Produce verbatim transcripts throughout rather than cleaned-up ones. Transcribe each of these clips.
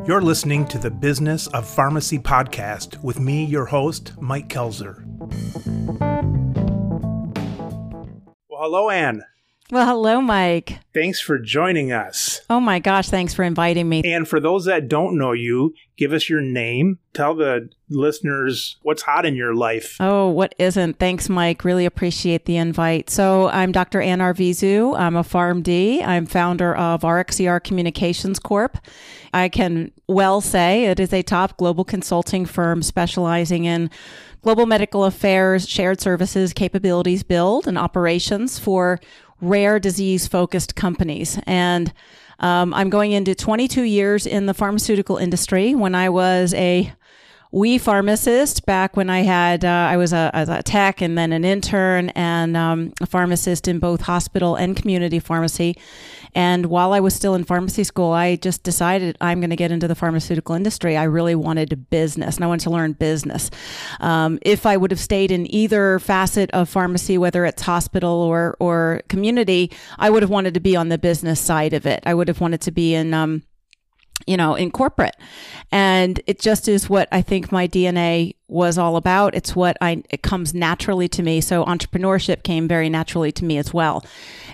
You're listening to the Business of Pharmacy podcast with me, your host, Mike Kelzer. Well, hello, Ann. Well, hello, Mike. Thanks for joining us. Oh my gosh, thanks for inviting me. And for those that don't know you, give us your name. Tell the listeners what's hot in your life. Oh, what isn't? Thanks, Mike. Really appreciate the invite. So I'm Doctor Ann Arvizu. I'm a PharmD. I'm founder of R X E R Communications Corp. I can well say it is a top global consulting firm specializing in global medical affairs, shared services, capabilities build, and operations for rare disease-focused companies. And um, I'm going into twenty-two years in the pharmaceutical industry. When I was a wee pharmacist, back when I had, uh, I was a, as a tech and then an intern and um, a pharmacist in both hospital and community pharmacy. And while I was still in pharmacy school, I just decided I'm going to get into the pharmaceutical industry. I really wanted business and I wanted to learn business. Um, if I would have stayed in either facet of pharmacy, whether it's hospital or, or community, I would have wanted to be on the business side of it. I would have wanted to be in, um, you know, in corporate. And it just is what I think my D N A was all about. It's what I, it comes naturally to me. So entrepreneurship came very naturally to me as well.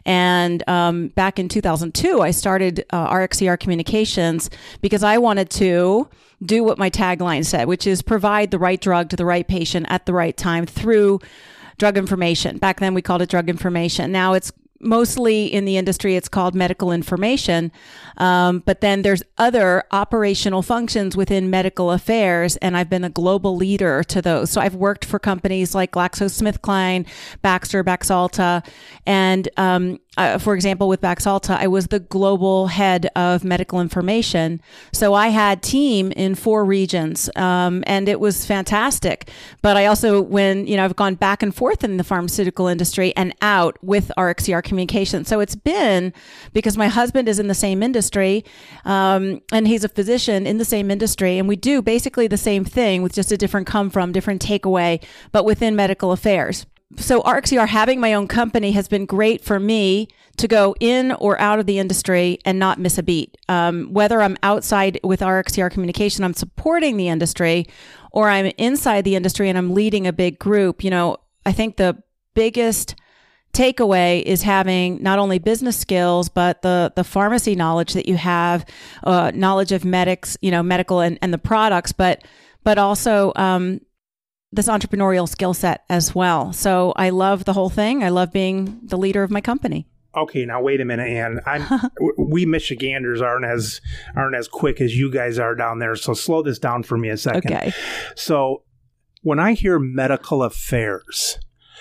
And um, back in two thousand two, I started uh, R X E R Communications because I wanted to do what my tagline said, which is provide the right drug to the right patient at the right time through drug information. Back then we called it drug information. Now it's mostly in the industry, it's called medical information. Um, but then there's other operational functions within medical affairs, and I've been a global leader to those. So I've worked for companies like GlaxoSmithKline, Baxter, Baxalta, and um, uh, for example, with Baxalta, I was the global head of medical information. So I had team in four regions, um, and it was fantastic. But I also, when, you know, I've gone back and forth in the pharmaceutical industry and out with R X E R Communication. So it's been, because my husband is in the same industry, um, and he's a physician in the same industry, and we do basically the same thing with just a different come from, different takeaway, but within medical affairs. So R X E R, having my own company, has been great for me to go in or out of the industry and not miss a beat. Um, whether I'm outside with R X E R Communication, I'm supporting the industry, or I'm inside the industry and I'm leading a big group. You know, I think the biggest takeaway is having not only business skills, but the, the pharmacy knowledge that you have, uh, knowledge of medics, you know, medical and, and the products, but, but also, um, this entrepreneurial skill set as well. So I love the whole thing. I love being the leader of my company. Okay, now wait a minute, Ann. I'm, we Michiganders aren't as aren't as quick as you guys are down there. So slow this down for me a second. Okay. So when I hear medical affairs,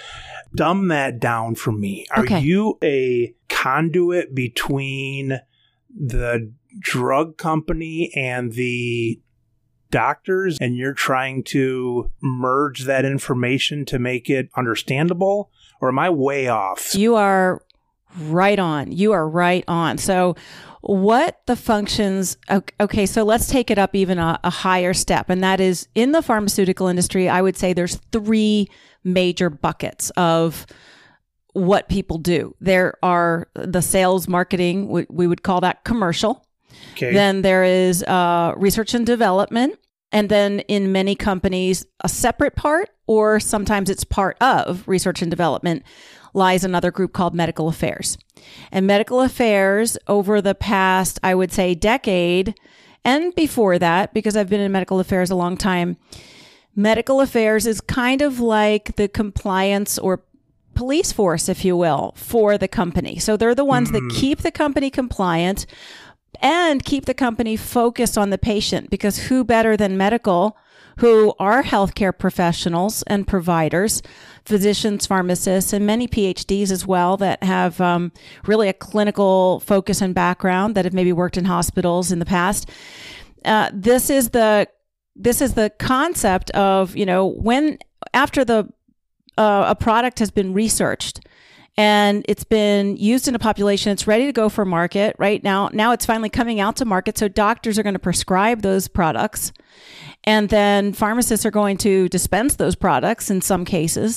dumb that down for me. Are Okay. you a conduit between the drug company and the doctors, and you're trying to merge that information to make it understandable? Or am I way off? You are right on. You are right on. So what the functions, okay, so let's take it up even a, a higher step. And that is, in the pharmaceutical industry, I would say there's three major buckets of what people do. There are the sales, marketing, we, we would call that commercial. Okay. Then there is uh, research and development. And then in many companies, a separate part, or sometimes it's part of research and development, lies another group called medical affairs. And medical affairs over the past, I would say, decade, and before that, because I've been in medical affairs a long time, medical affairs is kind of like the compliance or police force, if you will, for the company. So they're the ones mm. that keep the company compliant and keep the company focused on the patient, because who better than medical, who are healthcare professionals and providers, physicians, pharmacists, and many P H Ds as well that have um, really a clinical focus and background, that have maybe worked in hospitals in the past. Uh, this is the this is the concept of, you know, when after the uh, a product has been researched and it's been used in a population, it's ready to go for market right now. Now it's finally coming out to market. So doctors are going to prescribe those products. And then pharmacists are going to dispense those products in some cases.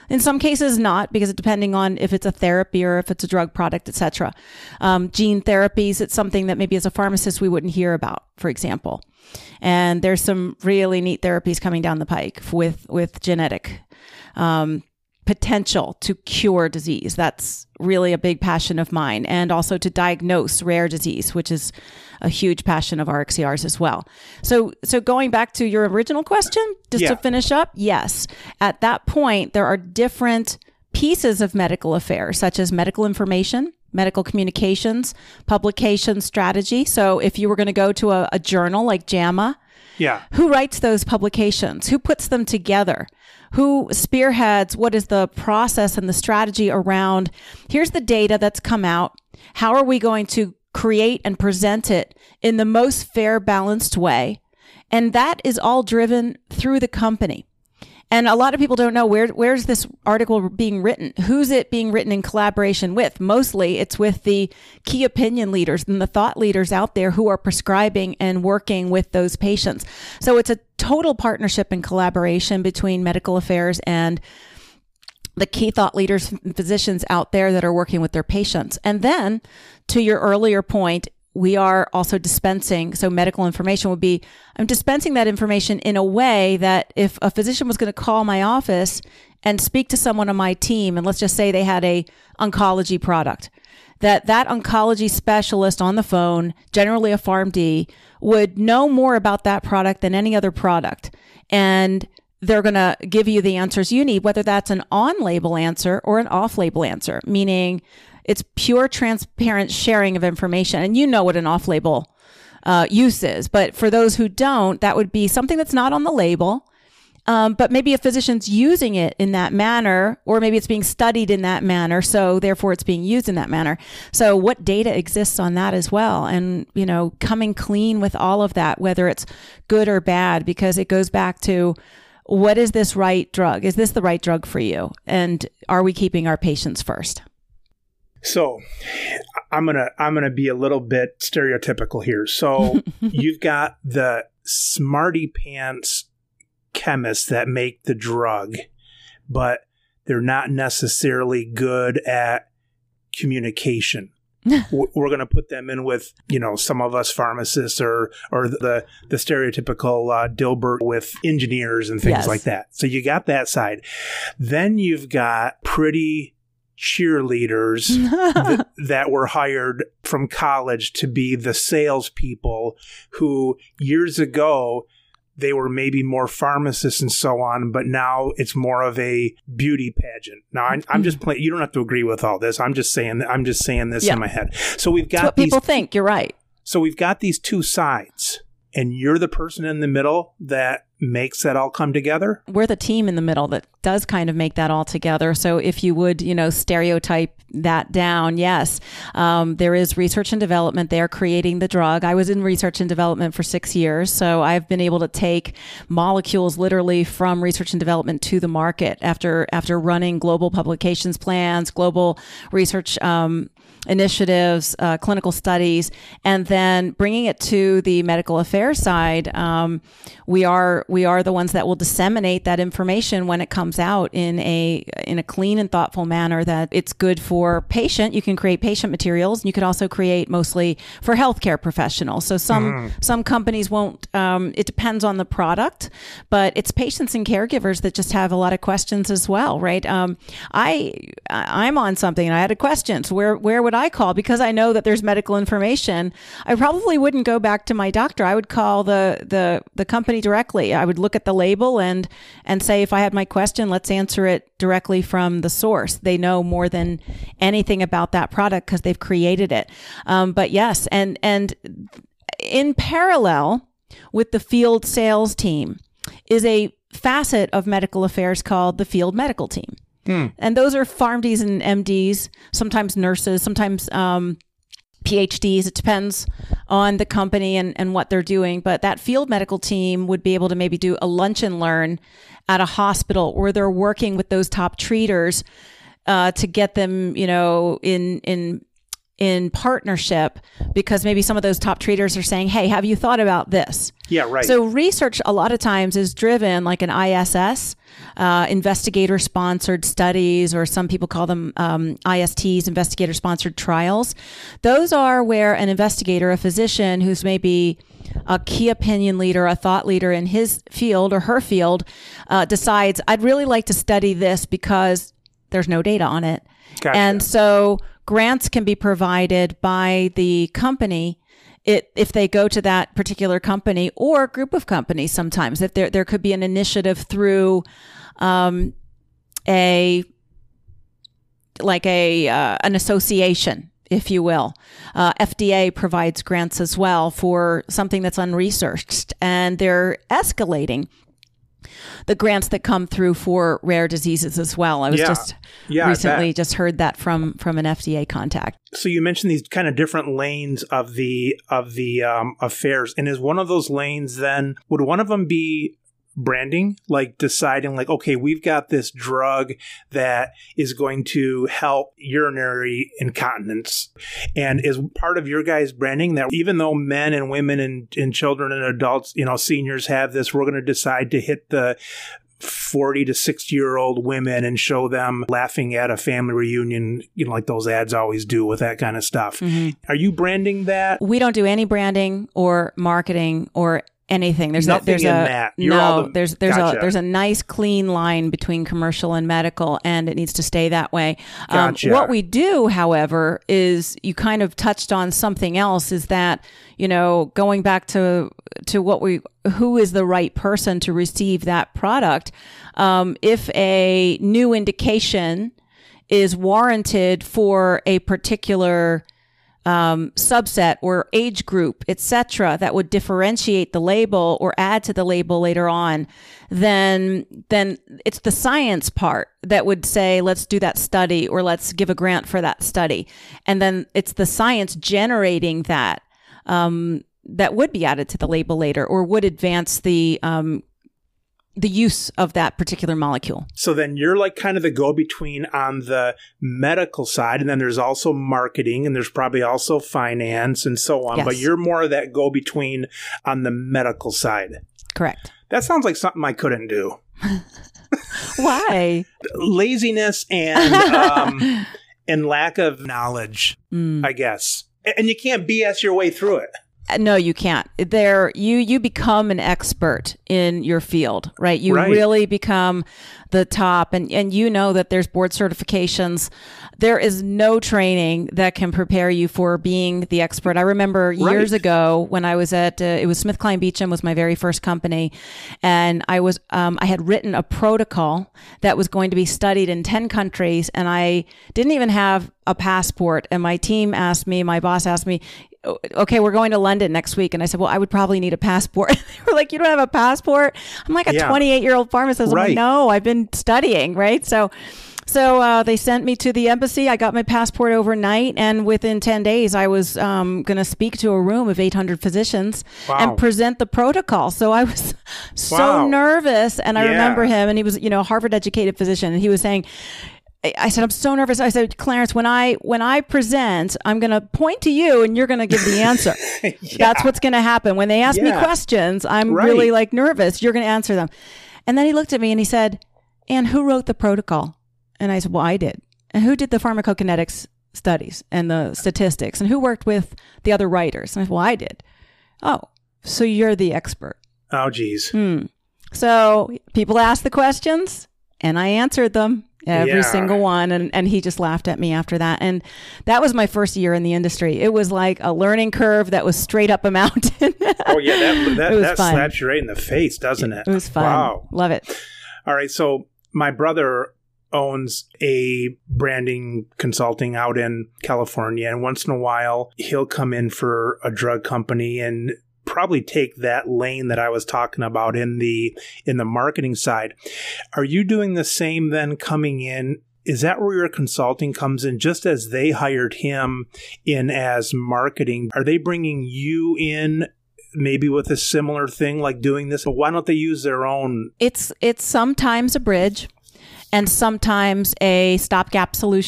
In some cases, not, because depending on if it's a therapy or if it's a drug product, et cetera. Um, gene therapies, it's something that maybe as a pharmacist we wouldn't hear about, for example. And there's some really neat therapies coming down the pike with, with genetic um, potential to cure disease. That's really a big passion of mine. And also to diagnose rare disease, which is a huge passion of R X E R's as well. So, so going back to your original question, just yeah. to finish up, yes, at that point, there are different pieces of medical affairs, such as medical information, medical communications, publication strategy. So if you were going to go to a, a journal like JAMA, yeah. who writes those publications? Who puts them together? Who spearheads what is the process and the strategy around, here's the data that's come out. How are we going to create and present it in the most fair, balanced way? And that is all driven through the company. And a lot of people don't know where where's this article being written? Who's it being written in collaboration with? Mostly it's with the key opinion leaders and the thought leaders out there who are prescribing and working with those patients. So it's a total partnership and collaboration between medical affairs and the key thought leaders and physicians out there that are working with their patients. And then to your earlier point, we are also dispensing. So medical information would be, I'm dispensing that information in a way that if a physician was going to call my office and speak to someone on my team, and let's just say they had a oncology product, that that oncology specialist on the phone, generally a PharmD, would know more about that product than any other product. And they're going to give you the answers you need, whether that's an on-label answer or an off-label answer, meaning it's pure, transparent sharing of information. And you know what an off-label uh, use is. But for those who don't, that would be something that's not on the label. Um, but maybe a physician's using it in that manner, or maybe it's being studied in that manner. So therefore it's being used in that manner. So what data exists on that as well? And, you know, coming clean with all of that, whether it's good or bad, because it goes back to, what is this right drug? Is this the right drug for you? And are we keeping our patients first? So I'm going to I'm going to be a little bit stereotypical here. So you've got the smarty pants chemists that make the drug, but they're not necessarily good at communication. We're going to put them in with, you know, some of us pharmacists or or the the stereotypical uh, Dilbert with engineers and things yes. like that. So you got that side. Then you've got pretty cheerleaders th- that were hired from college to be the salespeople who years ago they were maybe more pharmacists and so on, but now it's more of a beauty pageant. Now I, I'm just playing. You don't have to agree with all this. I'm just saying. I'm just saying this yeah. in my head. So we've got That's what these, people think. You're right. So we've got these two sides, and you're the person in the middle that makes that all come together? We're the team in the middle that does kind of make that all together. So if you would, you know, stereotype that down, yes, um, there is research and development there creating the drug. I was in research and development for six years. So I've been able to take molecules literally from research and development to the market after, after running global publications plans, global research, um, initiatives, uh, clinical studies, and then bringing it to the medical affairs side. Um, we are we are the ones that will disseminate that information when it comes out in a in a clean and thoughtful manner that it's good for patient. You can create patient materials, and you could also create mostly for healthcare professionals. So some mm-hmm. some companies won't. Um, it depends on the product, but it's patients and caregivers that just have a lot of questions as well, right? Um, I I'm on something and I had a question. So where where would I call? Because I know that there's medical information. I probably wouldn't go back to my doctor. I would call the the the company directly. I would look at the label and and say, if I had my question, let's answer it directly from the source. They know more than anything about that product because they've created it. Um, but yes, and and in parallel with the field sales team is a facet of medical affairs called the field medical team. Hmm. And those are PharmDs and M Ds, sometimes nurses, sometimes um, P H Ds. It depends on the company and, and what they're doing. But that field medical team would be able to maybe do a lunch and learn at a hospital where they're working with those top treaters uh, to get them, you know, in in in partnership because maybe some of those top treaters are saying, hey, have you thought about this? Yeah, right. So research a lot of times is driven like an I S S, uh, investigator-sponsored studies, or some people call them um, I S Ts, investigator-sponsored trials. Those are where an investigator, a physician who's maybe a key opinion leader, a thought leader in his field or her field, uh, decides, I'd really like to study this because there's no data on it. Gotcha. And so grants can be provided by the company it, if they go to that particular company or group of companies sometimes. If there there could be an initiative through um, a like a uh, an association, if you will. Uh, F D A provides grants as well for something that's unresearched, and they're escalating the grants that come through for rare diseases as well. I was yeah. just yeah, recently just heard that from from an F D A contact. So you mentioned these kind of different lanes of the of the um, affairs, and is one of those lanes then, would one of them be branding, like deciding like, okay, we've got this drug that is going to help urinary incontinence, and is part of your guys' branding that even though men and women and, and children and adults, you know, seniors have this, we're going to decide to hit the forty to sixty year old women and show them laughing at a family reunion, you know, like those ads always do with that kind of stuff. Mm-hmm. Are you branding that? We don't do any branding or marketing or anything. There's Nothing a, there's in a, that. You're no, all the, there's, there's gotcha. a, there's a nice clean line between commercial and medical, and it needs to stay that way. Gotcha. Um, what we do, however, is you kind of touched on something else, is that, you know, going back to, to what we, who is the right person to receive that product. Um, if a new indication is warranted for a particular Um, subset or age group, et cetera, that would differentiate the label or add to the label later on, then then it's the science part that would say, let's do that study or let's give a grant for that study. And then it's the science generating that um, that would be added to the label later or would advance the um, the use of that particular molecule. So then you're like kind of the go-between on the medical side, and then there's also marketing, and there's probably also finance and so on, yes. But you're more of that go-between on the medical side. Correct. That sounds like something I couldn't do. Why? Laziness and um, and lack of knowledge, mm. I guess. And you can't B S your way through it. No, you can't. There, you you become an expert in your field, right? You right. really become the top, and and you know that there's board certifications. There is no training that can prepare you for being the expert. I remember years right. ago when I was at uh, it was SmithKline Beecham was my very first company, and I was um, I had written a protocol that was going to be studied in ten countries, and I didn't even have a passport. And my team asked me, my boss asked me, okay, we're going to London next week. And I said, well, I would probably need a passport. They were like, you don't have a passport? I'm like a yeah. twenty-eight year old pharmacist. Right. I'm like, no, I've been studying. Right. So, so uh, they sent me to the embassy. I got my passport overnight. And within ten days, I was um, going to speak to a room of eight hundred physicians wow. and present the protocol. So I was so wow. nervous. And I yeah. remember him, and he was, you know, a Harvard educated physician. And he was saying, I said, I'm so nervous. I said, Clarence, when I when I present, I'm going to point to you and you're going to give the answer. yeah. That's what's going to happen. When they ask yeah. me questions, I'm right. really like nervous. You're going to answer them. And then he looked at me and he said, and who wrote the protocol? And I said, well, I did. And who did the pharmacokinetics studies and the statistics? And who worked with the other writers? And I said, well, I did. Oh, so you're the expert. Oh, geez. Hmm. So people ask the questions and I answered them. Every yeah. single one. And, and he just laughed at me after that. And that was my first year in the industry. It was like a learning curve that was straight up a mountain. oh, yeah. That, that, that fun. slaps you right in the face, doesn't it? It was fun. Wow. Love it. All right. So my brother owns a branding consulting out in California. And once in a while, he'll come in for a drug company and probably take that lane that I was talking about in the in the marketing side. Are you doing the same then coming in? Is that where your consulting comes in? Just as they hired him in as marketing, are they bringing you in maybe with a similar thing like doing this? But why don't they use their own? It's it's sometimes a bridge and sometimes a stopgap solution.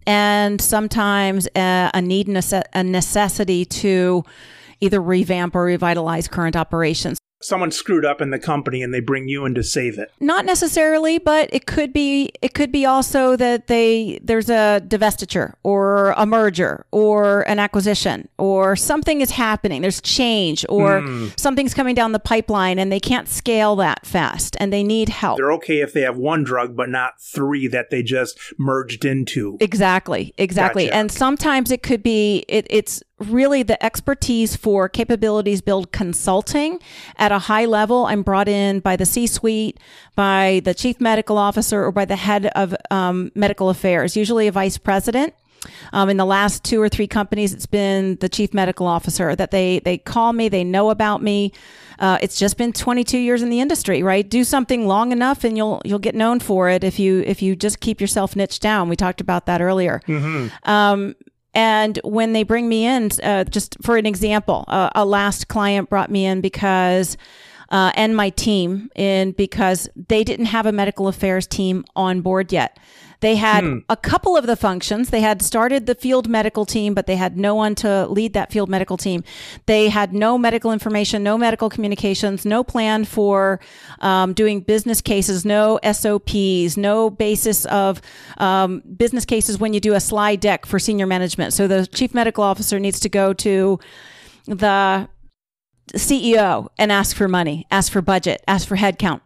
and sometimes a, a need, nece- a necessity to either revamp or revitalize current operations. Someone screwed up in the company and they bring you in to save it. Not necessarily, but it could be it could be also that they there's a divestiture or a merger or an acquisition or something is happening. There's change or mm. something's coming down the pipeline and they can't scale that fast and they need help. They're okay if they have one drug but not three that they just merged into. Exactly. Exactly. Gotcha. And sometimes it could be it, it's really the expertise for capabilities build consulting at a high level. I'm brought in by the C-suite, by the chief medical officer, or by the head of um, medical affairs, usually a vice president. Um, in the last two or three companies, it's been the chief medical officer that they they call me, they know about me. Uh, it's just been twenty-two years in the industry, right? Do something long enough and you'll you'll get known for it if you if you just keep yourself niched down. We talked about that earlier. Mm-hmm. Um, And when they bring me in, uh, just for an example, uh, a last client brought me in because, uh, and my team in because they didn't have a medical affairs team on board yet. They had hmm. a couple of the functions. They had started the field medical team, but they had no one to lead that field medical team. They had no medical information, no medical communications, no plan for um, doing business cases, no S O Ps, no basis of um, business cases when you do a slide deck for senior management. So the chief medical officer needs to go to the C E O and ask for money, ask for budget, ask for headcount.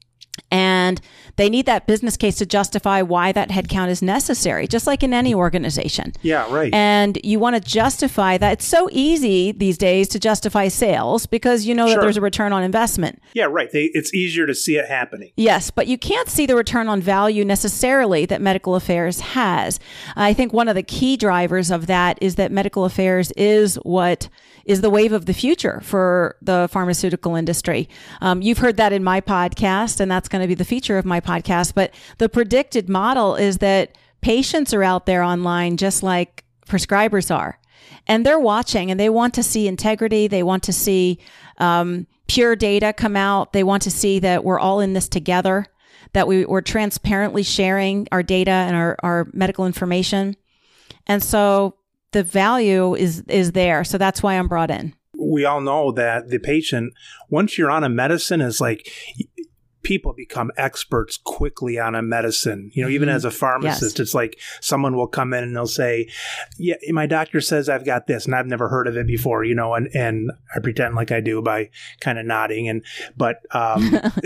And they need that business case to justify why that headcount is necessary, just like in any organization. Yeah, right. And you want to justify that. It's so easy these days to justify sales because you know Sure. that there's a return on investment. Yeah, right. They, it's easier to see it happening. Yes, but you can't see the return on value necessarily that medical affairs has. I think one of the key drivers of that is that medical affairs is what is the wave of the future for the pharmaceutical industry. Um, you've heard that in my podcast, and that's going to be the feature of my podcast. But the predicted model is that patients are out there online just like prescribers are. And they're watching and they want to see integrity. They want to see um, pure data come out. They want to see that we're all in this together, that we, we're transparently sharing our data and our, our medical information. And so the value is is there. So that's why I'm brought in. We all know that the patient, once you're on a medicine, is like people become experts quickly on a medicine. You know, even mm-hmm. as a pharmacist, yes. It's like someone will come in and they'll say, yeah, my doctor says I've got this and I've never heard of it before, you know, and, and I pretend like I do by kind of nodding. And, but, um,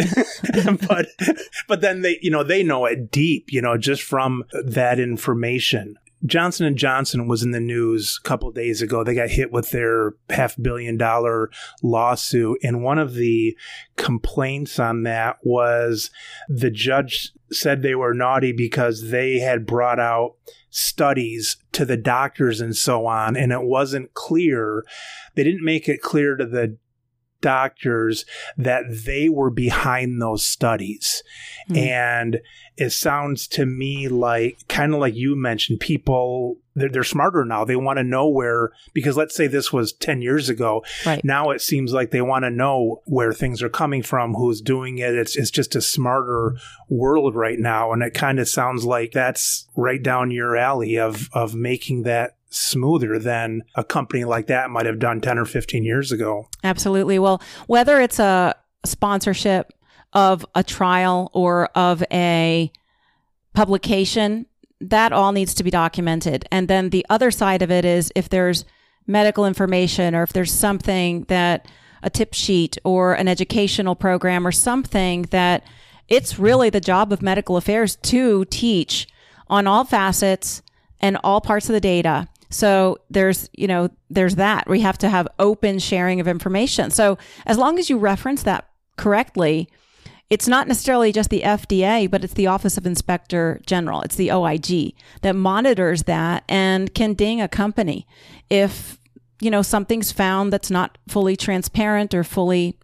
but, but then they, you know, they know it deep, you know, just from that information. Johnson and Johnson was in the news a couple of days ago. They got hit with their half billion dollar lawsuit. And one of the complaints on that was the judge said they were naughty because they had brought out studies to the doctors and so on. And it wasn't clear. They didn't make it clear to the doctors that they were behind those studies. Mm. And it sounds to me like, kind of like you mentioned, people, they're, they're smarter now. They want to know where, because let's say this was ten years ago. Right. Now it seems like they want to know where things are coming from, who's doing it. It's, it's just a smarter world right now. And it kind of sounds like that's right down your alley of, of making that smoother than a company like that might have done ten or fifteen years ago. Absolutely. Well, whether it's a sponsorship of a trial or of a publication, that all needs to be documented. And then the other side of it is if there's medical information or if there's something that a tip sheet or an educational program or something that it's really the job of medical affairs to teach on all facets and all parts of the data. So there's, you know, there's that. We have to have open sharing of information. So as long as you reference that correctly, it's not necessarily just the F D A, but it's the Office of Inspector General. It's the O I G that monitors that and can ding a company if, you know, something's found that's not fully transparent or fully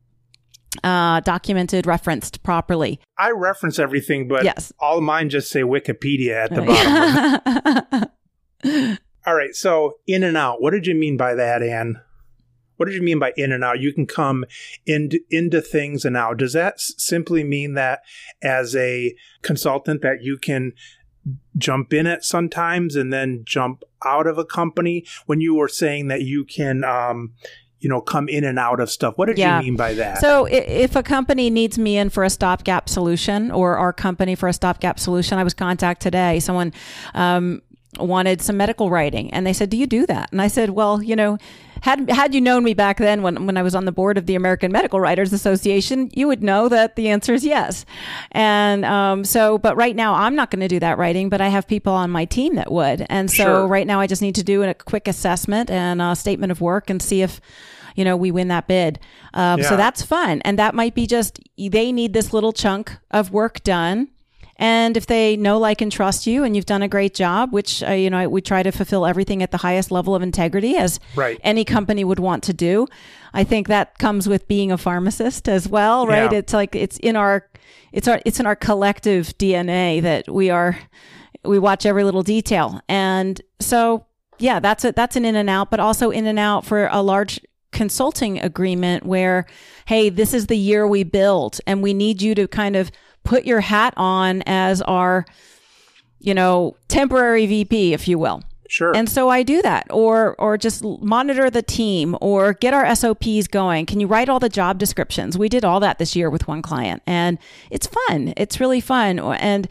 uh, documented, referenced properly. I reference everything, but yes. All of mine just say Wikipedia at the bottom. All right. So in and out, what did you mean by that, Ann? What did you mean by in and out? You can come into, into things and out. Does that s- simply mean that as a consultant that you can jump in it sometimes and then jump out of a company? When you were saying that you can, um, you know, come in and out of stuff, what did Yeah. you mean by that? So i- if a company needs me in for a stopgap solution, or our company for a stopgap solution, I was contacted today. Someone um, wanted some medical writing, and they said, "Do you do that?" And I said, "Well, you know, had had you known me back then when when I was on the board of the American Medical Writers Association, you would know that the answer is yes." And um, so, but right now I'm not going to do that writing, but I have people on my team that would. And so Sure. right now I just need to do a quick assessment and a statement of work and see if, you know, we win that bid. Um, Yeah. So that's fun. And that might be just, they need this little chunk of work done. And if they know, like, and trust you, and you've done a great job, which, uh, you know, we try to fulfill everything at the highest level of integrity, as Right. any company would want to do. I think that comes with being a pharmacist as well, right? Yeah. It's like, it's in our, it's our, it's in our collective D N A that we are, we watch every little detail. And so, yeah, that's a, that's an in and out, but also in and out for a large consulting agreement where, hey, this is the year we build, and we need you to kind of put your hat on as our, you know, temporary V P, if you will. Sure. And so I do that, or or just monitor the team, or get our S O Ps going. Can you write all the job descriptions? We did all that this year with one client, and it's fun. It's really fun. And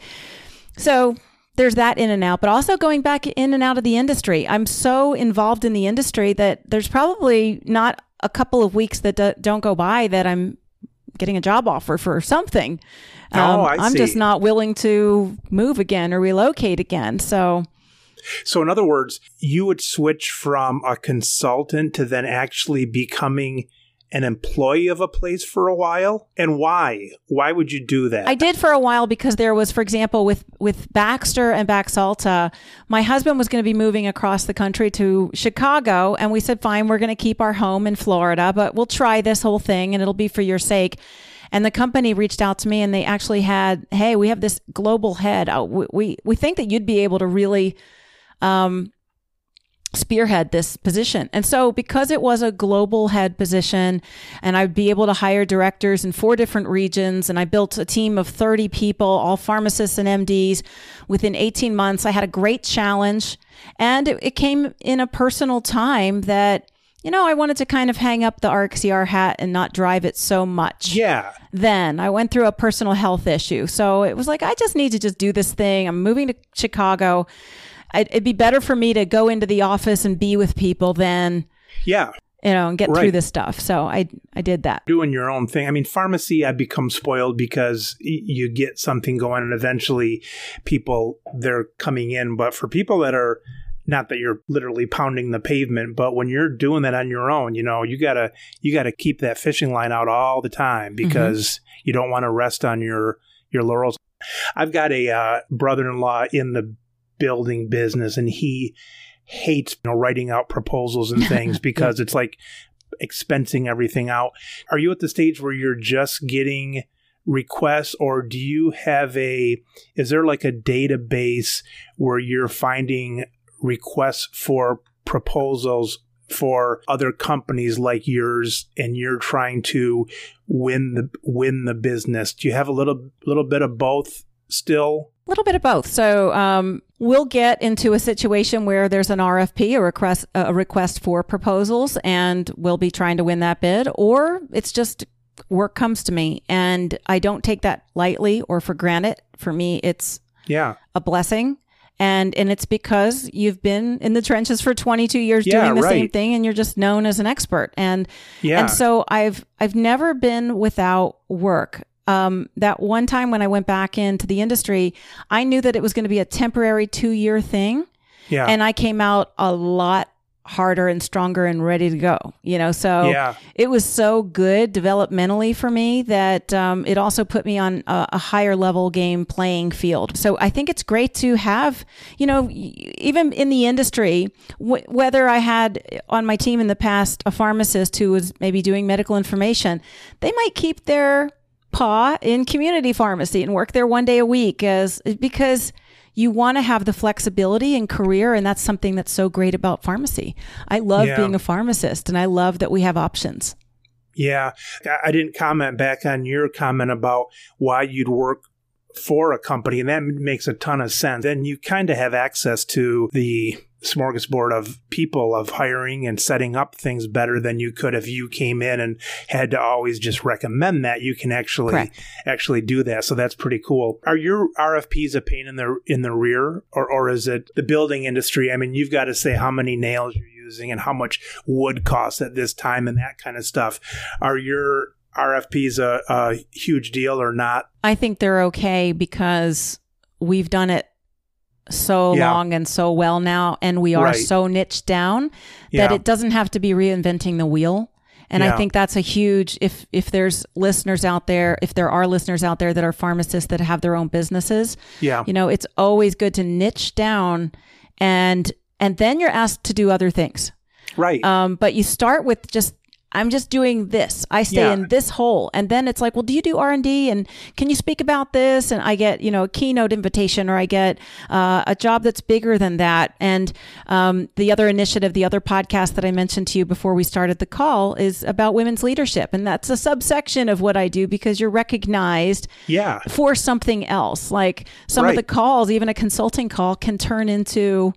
so there's that in and out, but also going back in and out of the industry. I'm so involved in the industry that there's probably not a couple of weeks that do, don't go by that I'm getting a job offer for something. Oh, I I'm see. just not willing to move again or relocate again. So So in other words, you would switch from a consultant to then actually becoming an employee of a place for a while? And why? Why would you do that? I did for a while because there was, for example, with, with Baxter and Baxalta, my husband was going to be moving across the country to Chicago. And we said, fine, we're going to keep our home in Florida, but we'll try this whole thing and it'll be for your sake. And the company reached out to me and they actually had, hey, we have this global head. Uh, we, we, we think that you'd be able to really um, spearhead this position. And so because it was a global head position and I'd be able to hire directors in four different regions, and I built a team of thirty people, all pharmacists and M Ds within eighteen months, I had a great challenge. And it, it came in a personal time that, you know, I wanted to kind of hang up the R X E R hat and not drive it so much. Yeah. Then I went through a personal health issue. So it was like, I just need to just do this thing. I'm moving to Chicago. It'd be better for me to go into the office and be with people than, Yeah. you know, and get Right. through this stuff. So I, I did that. Doing your own thing. I mean, pharmacy, I've become spoiled because y- you get something going and eventually people, they're coming in. But for people that are, not that you're literally pounding the pavement, but when you're doing that on your own, you know, you gotta, you gotta keep that fishing line out all the time because mm-hmm. you don't want to rest on your, your laurels. I've got a uh, brother-in-law in the building business, and he hates, you know, writing out proposals and things because yeah. it's like expensing everything out. Are you at the stage where you're just getting requests, or do you have a, is there like a database where you're finding requests for proposals for other companies like yours and you're trying to win the win the business? Do you have a little little bit of both still? A little bit of both. So um, we'll get into a situation where there's an R F P, a request, a request for proposals, and we'll be trying to win that bid, or it's just work comes to me, and I don't take that lightly or for granted. For me, it's yeah a blessing, and and it's because you've been in the trenches for twenty-two years yeah, doing the right. same thing, and you're just known as an expert. And yeah. and so I've I've never been without work. Um, that one time when I went back into the industry, I knew that it was going to be a temporary two-year thing. Yeah. And I came out a lot harder and stronger and ready to go, you know, so yeah. it was so good developmentally for me that um, it also put me on a, a higher level game playing field. So I think it's great to have, you know, even in the industry, w- whether I had on my team in the past a pharmacist who was maybe doing medical information, they might keep their paw in community pharmacy and work there one day a week as because you want to have the flexibility in career. And that's something that's so great about pharmacy. I love yeah. being a pharmacist, and I love that we have options. Yeah. I didn't comment back on your comment about why you'd work for a company, and that makes a ton of sense. Then you kind of have access to the smorgasbord of people, of hiring and setting up things better than you could if you came in and had to always just recommend that. You can actually Correct. actually do that. So that's pretty cool. Are your R F Ps a pain in the in the rear, or or is it the building industry? I mean, you've got to say how many nails you're using and how much wood costs at this time and that kind of stuff. Are your R F Ps a, a huge deal or not? I think they're okay because we've done it so Yeah. long and so well now, and we are Right. so niched down Yeah. that it doesn't have to be reinventing the wheel. And Yeah. I think that's a huge, if if there's listeners out there, if there are listeners out there that are pharmacists that have their own businesses, Yeah. you know, it's always good to niche down, and and then you're asked to do other things. Right. Um, but you start with just, I'm just doing this. I stay Yeah. in this hole. And then it's like, well, do you do R and D? And can you speak about this? And I get, you know, a keynote invitation, or I get uh, a job that's bigger than that. And um, the other initiative, the other podcast that I mentioned to you before we started the call is about women's leadership. And that's a subsection of what I do because you're recognized yeah. for something else. Like some of Right. the calls, even a consulting call, can turn into,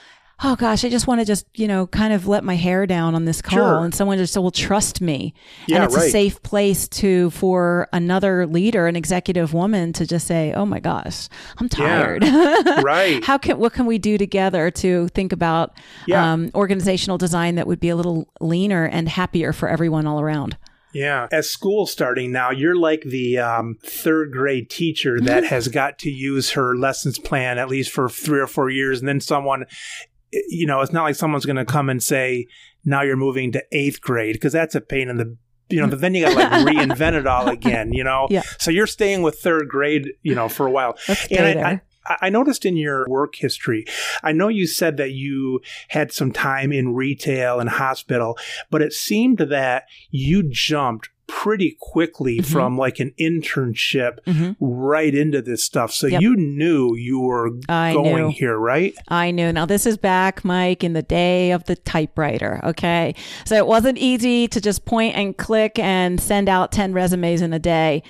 oh gosh, I just want to just, you know, kind of let my hair down on this call, Sure. and someone just will trust me. Yeah, and it's right. a safe place to, for another leader, an executive woman, to just say, oh my gosh, I'm tired. Right. How can, what can we do together to think about Yeah. um, organizational design that would be a little leaner and happier for everyone all around? Yeah. As school's starting now, you're like the um, third grade teacher that has got to use her lessons plan at least for three or four years. And then someone, you know, it's not like someone's going to come and say, now you're moving to eighth grade, because that's a pain in the, you know, then you got to like reinvent it all again, you know? Yeah. So you're staying with third grade, you know, for a while. Let's stay and I, there. I, I noticed in your work history, I know you said that you had some time in retail and hospital, but it seemed that you jumped pretty quickly Mm-hmm. from like an internship Mhm. right into this stuff. So Yep. you knew you were I going knew. here, right? I knew. Now, this is back, Mike, in the day of the typewriter. Okay. So it wasn't easy to just point and click and send out ten resumes in a day.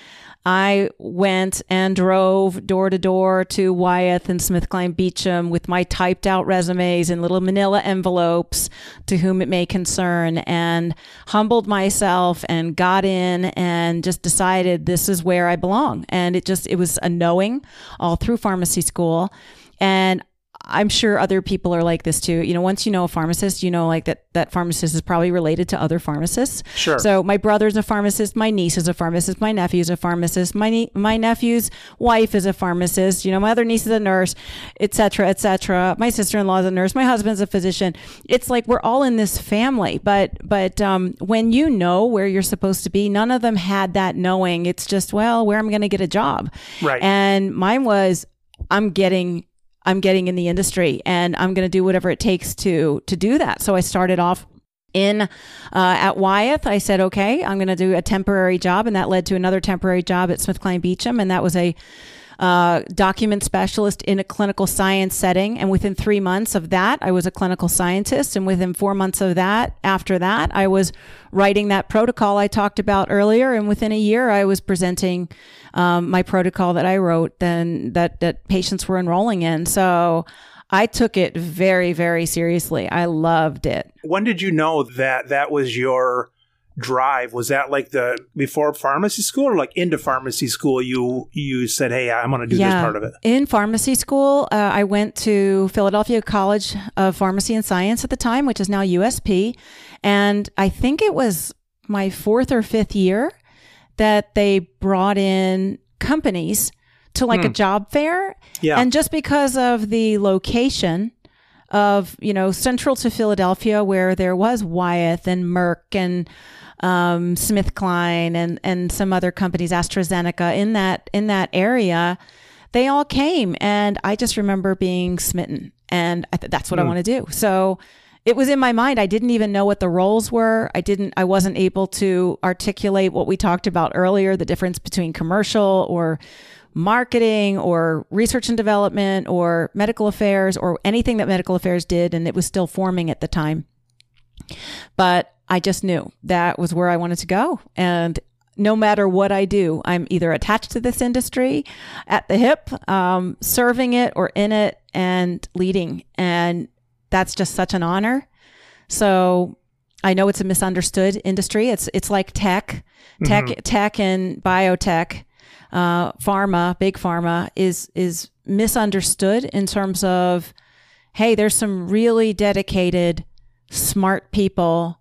I went and drove door to door to Wyeth and SmithKline Beecham with my typed out resumes in little manila envelopes, to whom it may concern, and humbled myself and got in and just decided this is where I belong. And it just, it was a knowing all through pharmacy school. And I'm sure other people are like this too. You know, once you know a pharmacist, you know, like that, that pharmacist is probably related to other pharmacists. Sure. So my brother's a pharmacist. My niece is a pharmacist. My nephew's a pharmacist. My, nie- my nephew's wife is a pharmacist. You know, my other niece is a nurse, et cetera, et cetera. My sister-in-law is a nurse. My husband's a physician. It's like, we're all in this family, but, but, um, when you know where you're supposed to be, none of them had that knowing. It's just, well, where I'm going to get a job. Right. And mine was, I'm getting I'm getting in the industry, and I'm going to do whatever it takes to to do that. So I started off in uh, at Wyeth. I said, okay, I'm going to do a temporary job, and that led to another temporary job at SmithKline Beecham, and that was a uh, document specialist in a clinical science setting. And within three months of that, I was a clinical scientist. And within four months of that, after that, I was writing that protocol I talked about earlier. And within a year, I was presenting um, my protocol that I wrote then that, that patients were enrolling in. So I took it very, very seriously. I loved it. When did you know that that was your drive? Was that like the before pharmacy school, or like into pharmacy school you you said, hey, I'm going to do this part of it? In pharmacy school, uh, I went to Philadelphia College of Pharmacy and Science at the time, which is now U S P. And I think it was my fourth or fifth year that they brought in companies to like Hmm. a job fair. Yeah. And just because of the location of, you know, central to Philadelphia, where there was Wyeth and Merck and um, SmithKline and, and some other companies, AstraZeneca, in that, in that area, they all came. And I just remember being smitten, and I th- that's what I Hmm. want to do. So it was in my mind. I didn't even know what the roles were. I didn't, I wasn't able to articulate what we talked about earlier, the difference between commercial or marketing or research and development or medical affairs or anything that medical affairs did. And it was still forming at the time. But I just knew that was where I wanted to go. And no matter what I do, I'm either attached to this industry at the hip, um, serving it or in it and leading. And that's just such an honor. So I know it's a misunderstood industry. It's it's like tech, tech, mm-hmm. tech and biotech, uh, pharma, big pharma is is misunderstood in terms of, hey, there's some really dedicated, smart people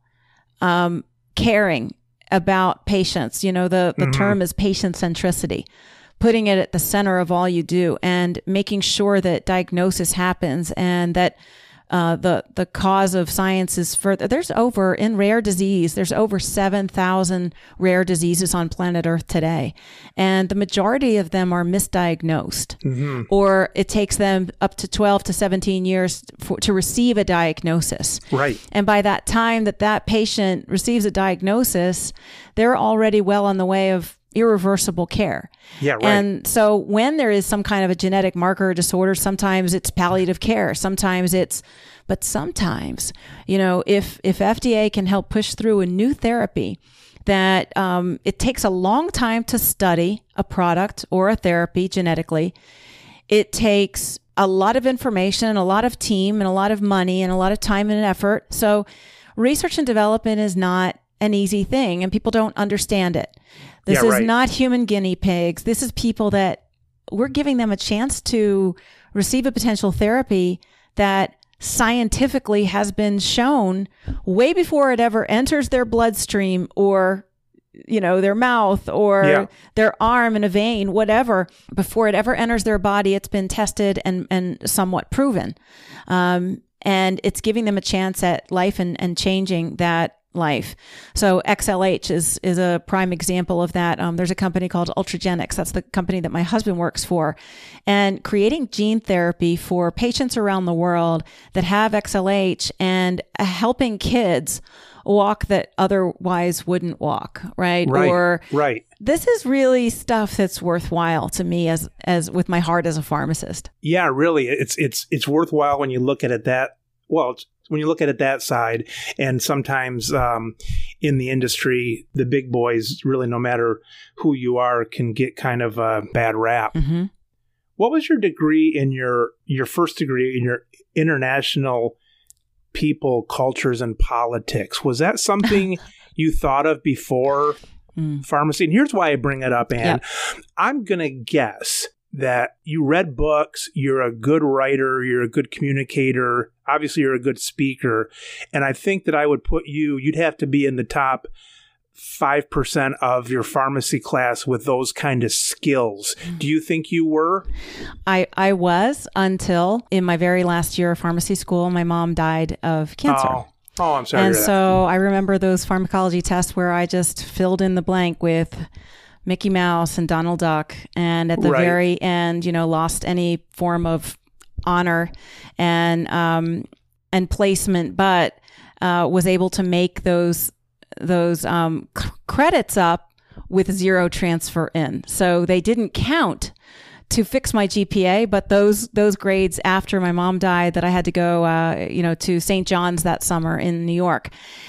um, caring about patients. You know, the, the mm-hmm. term is patient centricity, putting it at the center of all you do and making sure that diagnosis happens and that uh, the the cause of science is further. There's over, in rare disease, there's over seven thousand rare diseases on planet Earth today. And the majority of them are misdiagnosed, mm-hmm. or it takes them up to twelve to seventeen years for, to receive a diagnosis. Right. And by that time that that patient receives a diagnosis, they're already well on the way of irreversible care. Yeah, right. And so when there is some kind of a genetic marker or disorder, sometimes it's palliative care, sometimes it's, but sometimes, you know, if, if F D A can help push through a new therapy that um, it takes a long time to study a product or a therapy genetically, it takes a lot of information, a lot of team and a lot of money and a lot of time and effort. So research and development is not an easy thing and people don't understand it. This yeah, is right. not human guinea pigs. This is people that we're giving them a chance to receive a potential therapy that scientifically has been shown way before it ever enters their bloodstream or, you know, their mouth or yeah. their arm in a vein, whatever. Before it ever enters their body, it's been tested and, and somewhat proven. Um, and it's giving them a chance at life and, and changing that life. So X L H is is a prime example of that. Um, there's a company called Ultragenyx. That's the company that my husband works for. And creating gene therapy for patients around the world that have X L H and helping kids walk that otherwise wouldn't walk, right? Right. Or right. This is really stuff that's worthwhile to me as as with my heart as a pharmacist. Yeah, really. It's it's it's worthwhile when you look at it that well, it's when you look at it that side, and sometimes um, in the industry, the big boys, really no matter who you are, can get kind of a bad rap. Mm-hmm. What was your degree in your, your first degree in your international people, cultures, and politics? Was that something you thought of before mm. pharmacy? And here's why I bring it up, Ann. Yep. I'm going to guess that you read books, you're a good writer, you're a good communicator, obviously you're a good speaker, and I think that I would put you, you'd have to be in the top five percent of your pharmacy class with those kind of skills. Do you think you were? I, I was until in my very last year of pharmacy school, my mom died of cancer. Oh. Oh, I'm sorry. And so I remember those pharmacology tests where I just filled in the blank with Mickey Mouse and Donald Duck, and at the right. very end, you know, lost any form of honor and um, and placement, but uh, was able to make those those um, c- credits up with zero transfer in. So they didn't count to fix my G P A, but those those grades after my mom died that I had to go, uh, you know, to Saint John's that summer in New York,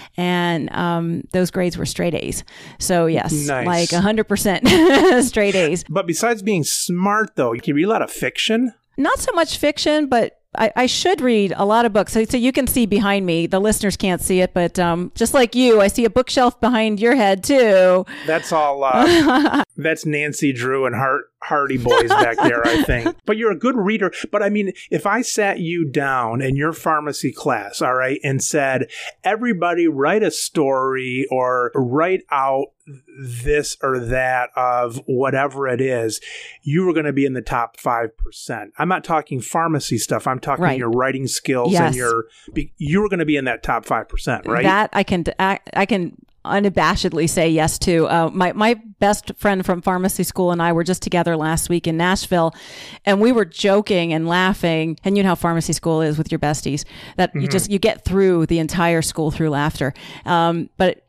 and um, those grades were straight A's. So yes, nice. Like one hundred percent straight A's. But besides being smart, though, you can read a lot of fiction. Not so much fiction, but I, I should read a lot of books. So, so you can see behind me. The listeners can't see it, but um, just like you, I see a bookshelf behind your head too. That's all. Uh, that's Nancy Drew and Hart, Hardy Boys back there, I think. But you're a good reader. But I mean, if I sat you down in your pharmacy class, all right, and said, everybody write a story or write out this or that of whatever it is, you were going to be in the top five percent. I'm not talking pharmacy stuff. I'm talking right. your writing skills yes. and your, you were going to be in that top five percent, right? That I can, I, I can unabashedly say yes to. Uh, my, my best friend from pharmacy school and I were just together last week in Nashville, and we were joking and laughing. And you know how pharmacy school is with your besties, that mm-hmm. you just, you get through the entire school through laughter. Um, but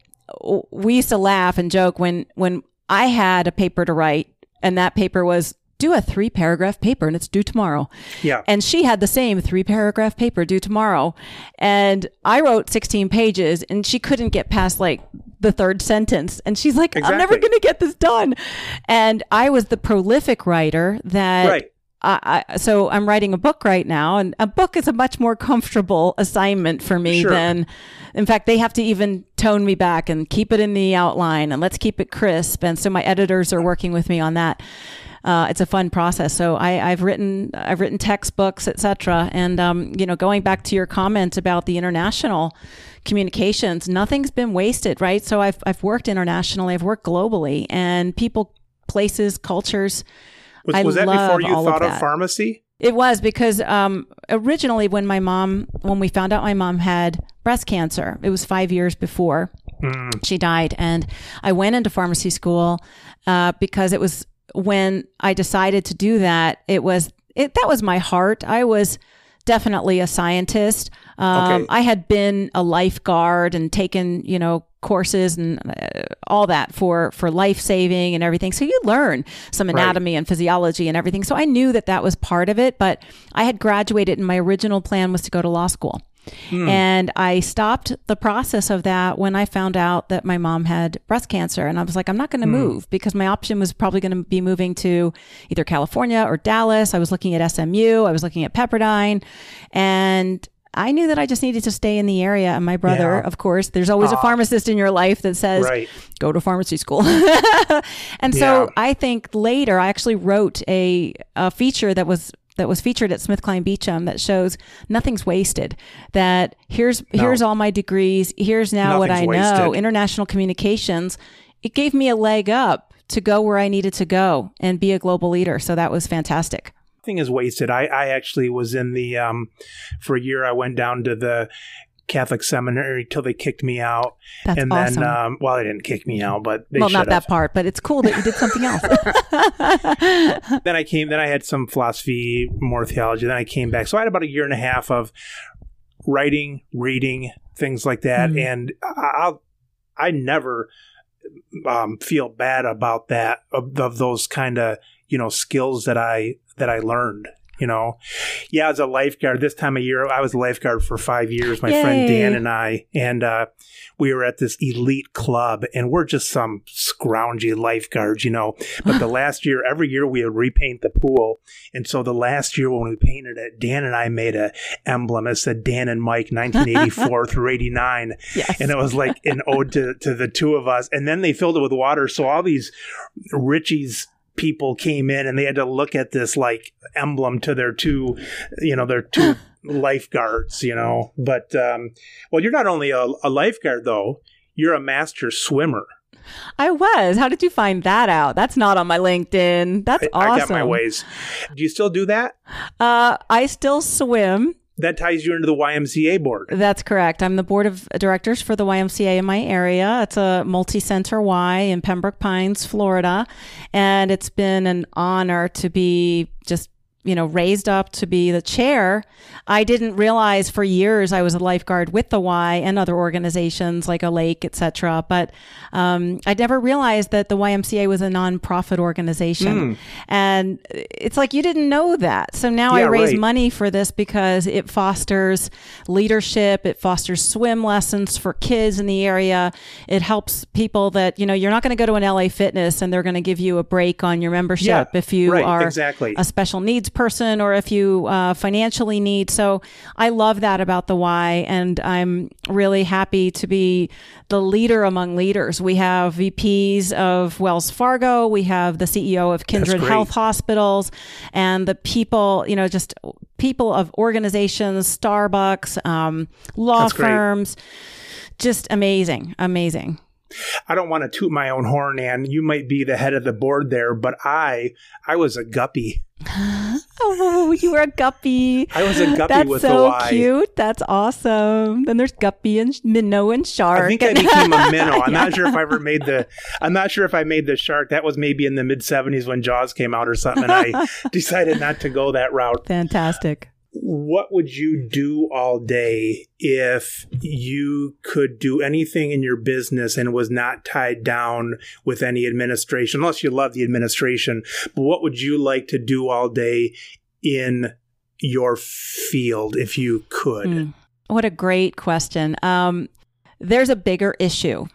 we used to laugh and joke when, when I had a paper to write, and that paper was do a three paragraph paper and it's due tomorrow. Yeah. And she had the same three paragraph paper due tomorrow. And I wrote sixteen pages and she couldn't get past like the third sentence. And she's like, Exactly. I'm never going to get this done. And I was the prolific writer that Right. I, I, so I'm writing a book right now, and a book is a much more comfortable assignment for me Sure. than, in fact, they have to even tone me back and keep it in the outline and let's keep it crisp. And so my editors are working with me on that. Uh, it's a fun process. So I, I've written, I've written textbooks, et cetera. And, um, you know, going back to your comment about the international communications, nothing's been wasted, right? So I've, I've worked internationally, I've worked globally, and people, places, cultures. Was, I was that love before you all thought of of that. pharmacy? It was because um, originally when my mom, when we found out my mom had breast cancer, it was five years before Mm. she died. And I went into pharmacy school uh, because it was when I decided to do that, it was, it, that was my heart. I was definitely a scientist. Um, Okay. I had been a lifeguard and taken, you know, courses and uh, all that for, for life saving and everything. So you learn some anatomy Right. and physiology and everything. So I knew that that was part of it, but I had graduated and my original plan was to go to law school. Hmm. And I stopped the process of that when I found out that my mom had breast cancer. And I was like, I'm not going to Hmm. move because my option was probably going to be moving to either California or Dallas. I was looking at S M U. I was looking at Pepperdine. And I knew that I just needed to stay in the area. And my brother, Yeah. of course, there's always a Ah. pharmacist in your life that says, Right. go to pharmacy school. And so Yeah. I think later I actually wrote a, a feature that was that was featured at SmithKline Beecham that shows nothing's wasted. That here's No. here's all my degrees. Here's now what I Nothing's know. wasted. International communications. It gave me a leg up to go where I needed to go and be a global leader. So that was fantastic. Nothing is wasted. I, I actually was in the, um, for a year, I went down to the Catholic seminary till they kicked me out. That's and awesome. then, um, well, they didn't kick me out, but they well, should not have. that part, but it's cool that you did something else. Then I came, then I had some philosophy, more theology. Then I came back. So I had about a year and a half of writing, reading, things like that. Mm. And I, I'll, I never um, feel bad about that, of, of those kind of, you know, skills that I, that I learned. You know, yeah, as a lifeguard this time of year, I was a lifeguard for five years. My Yay. friend Dan and I, and uh, we were at this elite club, and we're just some scroungy lifeguards, you know. But the last year, every year we would repaint the pool, and so the last year when we painted it, Dan and I made a emblem. It said Dan and Mike, nineteen eighty-four through eighty-nine, Yes. and it was like an ode to to the two of us. And then they filled it with water, so all these Richie's people came in and they had to look at this like emblem to their two, you know, their two lifeguards, you know. But, um, well, you're not only a, a lifeguard, though, you're a master swimmer. I was. How did you find that out? That's not on my LinkedIn. That's I, awesome. I got my ways. Do you still do that? Uh, I still swim. That ties you into the Y M C A board. That's correct. I'm the board of directors for the Y M C A in my area. It's a multi-center Y in Pembroke Pines, Florida. And it's been an honor to be just, you know, raised up to be the chair. I didn't realize for years I was a lifeguard with the Y and other organizations like a lake, et cetera. But um, I never realized that the Y M C A was a nonprofit organization. Mm. And it's like, you didn't know that. So now I Yeah, raise right. money for this because it fosters leadership. It fosters swim lessons for kids in the area. It helps people that, you know, you're not going to go to an L A Fitness and they're going to give you a break on your membership Yeah, if you right, are exactly. a special needs person or if you uh, financially need. So I love that about the Y, and I'm really happy to be the leader among leaders. We have V Ps of Wells Fargo. We have the C E O of Kindred great. Health Hospitals, and the people, you know, just people of organizations, Starbucks, um, law That's great. firms. Just amazing, amazing. I don't want to toot my own horn, Ann. You might be the head of the board there, but I, I was a guppy. Oh, you were a guppy. I was a guppy That's with so the Y. cute. That's awesome. Then there's guppy and minnow and shark. I think I became a minnow. I'm not sure if I ever made the. I'm not sure if I made the shark. That was maybe in the mid seventies when Jaws came out or something, and I decided not to go that route. Fantastic. What would you do all day if you could do anything in your business and was not tied down with any administration, unless you love the administration? But what would you like to do all day in your field if you could? Mm. What a great question. Um, there's a bigger issue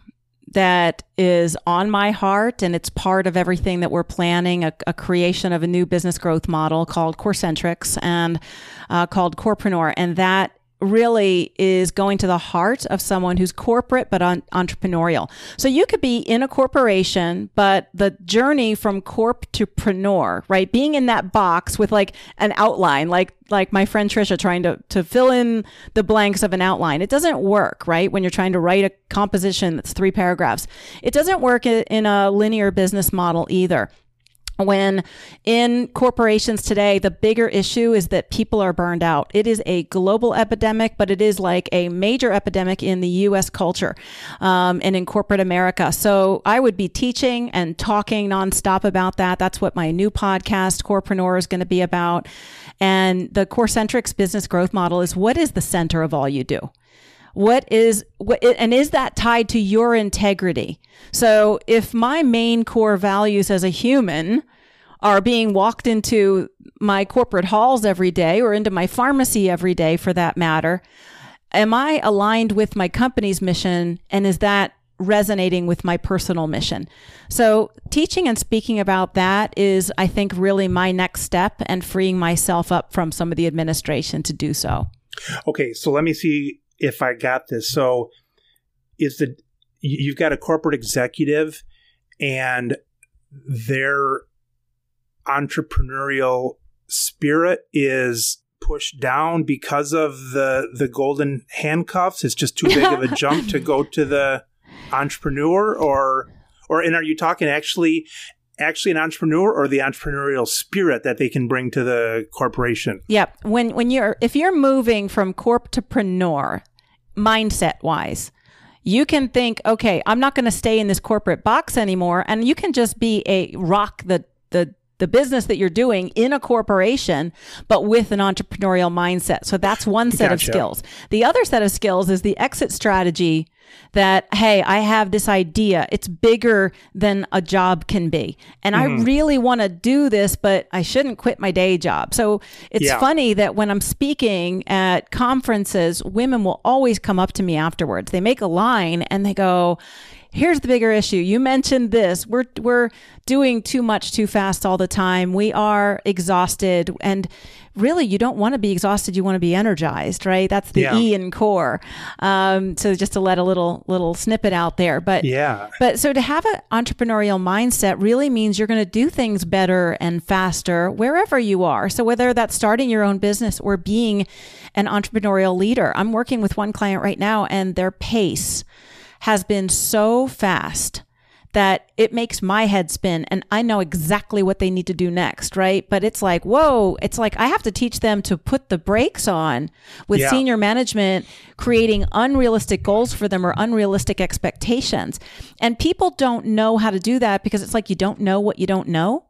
that is on my heart, and it's part of everything that we're planning, a, a creation of a new business growth model called Corecentrics and uh, called Corepreneur. And that really is going to the heart of someone who's corporate but un- entrepreneurial. So you could be in a corporation, but the journey from corp to preneur, right? Being in that box with like an outline, like like my friend Trisha trying to to fill in the blanks of an outline. It doesn't work, right? When you're trying to write a composition that's three paragraphs. It doesn't work in a linear business model either. When in corporations today, the bigger issue is that people are burned out. It is a global epidemic, but it is like a major epidemic in the U S culture um, and in corporate America. So I would be teaching and talking nonstop about that. That's what my new podcast, Corepreneur, is going to be about. And the Corecentrics business growth model is, what is the center of all you do? What is, what, and is that tied to your integrity? So if my main core values as a human are being walked into my corporate halls every day, or into my pharmacy every day for that matter, am I aligned with my company's mission? And is that resonating with my personal mission? So teaching and speaking about that is, I think, really my next step, and freeing myself up from some of the administration to do so. Okay, so let me see if I got this. So is the you've got a corporate executive, and their entrepreneurial spirit is pushed down because of the the golden handcuffs? It's just too big of a jump to go to the entrepreneur, or or and are you talking actually actually an entrepreneur, or the entrepreneurial spirit that they can bring to the corporation? Yep. When when you're if you're moving from corp to preneur, mindset wise, you can think, okay, I'm not going to stay in this corporate box anymore, and you can just be a rock the the the business that you're doing in a corporation, but with an entrepreneurial mindset. So that's one set Gotcha. of skills. The other set of skills is the exit strategy that, hey, I have this idea. It's bigger than a job can be. And mm-hmm. I really want to do this, but I shouldn't quit my day job. So it's yeah. funny that when I'm speaking at conferences, women will always come up to me afterwards. They make a line and they go, here's the bigger issue. You mentioned this. We're we're doing too much too fast all the time. We are exhausted. And really, you don't want to be exhausted. You want to be energized, right? That's the yeah. E in core. Um, so just to let a little little snippet out there. But yeah. But so to have an entrepreneurial mindset really means you're going to do things better and faster wherever you are. So whether that's starting your own business or being an entrepreneurial leader. I'm working with one client right now, and their pace has been so fast that it makes my head spin, and I know exactly what they need to do next, right? But it's like, whoa, it's like I have to teach them to put the brakes on with yeah. senior management, creating unrealistic goals for them or unrealistic expectations. And people don't know how to do that because it's like you don't know what you don't know.